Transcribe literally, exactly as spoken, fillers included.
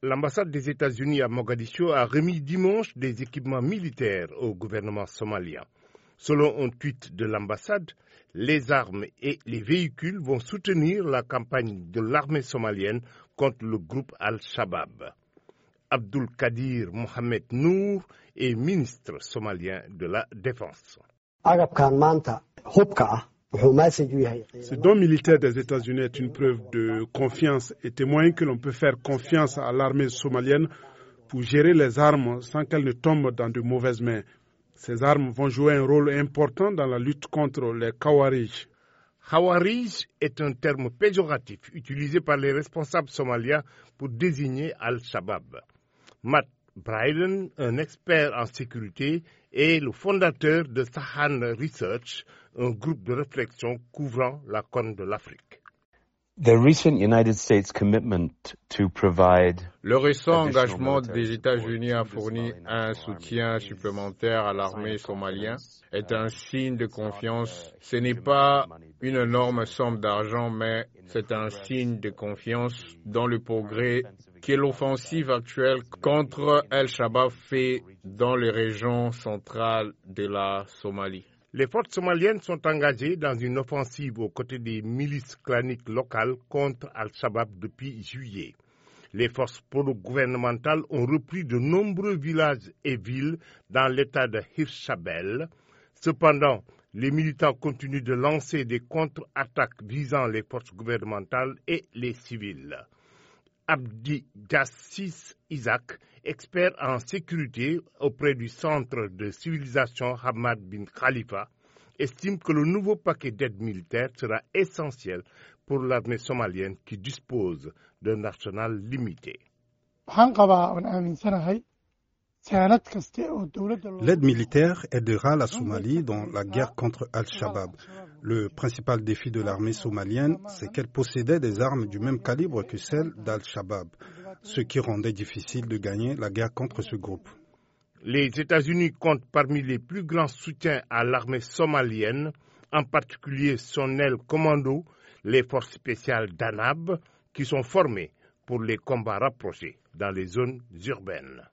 L'ambassade des États-Unis à Mogadiscio a remis dimanche des équipements militaires au gouvernement somalien. Selon un tweet de l'ambassade, les armes et les véhicules vont soutenir la campagne de l'armée somalienne contre le groupe Al-Shabaab. Abdul Kadir Mohamed Nour est ministre somalien de la Défense. Ce don militaire des États-Unis est une preuve de confiance et témoigne que l'on peut faire confiance à l'armée somalienne pour gérer les armes sans qu'elles ne tombent dans de mauvaises mains. Ces armes vont jouer un rôle important dans la lutte contre les Khawarij. Khawarij est un terme péjoratif utilisé par les responsables somaliens pour désigner Al-Shabaab. Matt Bryden, un expert en sécurité, est le fondateur de Sahan Research, un groupe de réflexion couvrant la Corne de l'Afrique. The recent United States commitment to provide Le récent engagement des États-Unis à fournir un soutien supplémentaire à l'armée somalienne est un signe de confiance. Ce n'est pas une énorme somme d'argent, mais c'est un signe de confiance dans le progrès que l'offensive actuelle contre Al-Shabaab fait dans les régions centrales de la Somalie. Les forces somaliennes sont engagées dans une offensive aux côtés des milices claniques locales contre Al-Shabaab depuis juillet. Les forces pro-gouvernementales ont repris de nombreux villages et villes dans l'état de Hirshabelle. Cependant, les militants continuent de lancer des contre-attaques visant les forces gouvernementales et les civils. Abdi Jassis Isaac, expert en sécurité auprès du Centre de civilisation Hamad bin Khalifa, estime que le nouveau paquet d'aide militaire sera essentiel pour l'armée somalienne qui dispose d'un arsenal limité. L'aide militaire aidera la Somalie dans la guerre contre Al-Shabaab. Le principal défi de l'armée somalienne, c'est qu'elle possédait des armes du même calibre que celles d'Al-Shabaab, ce qui rendait difficile de gagner la guerre contre ce groupe. Les États-Unis comptent parmi les plus grands soutiens à l'armée somalienne, en particulier son aile commando, les forces spéciales d'Anab, qui sont formées pour les combats rapprochés dans les zones urbaines.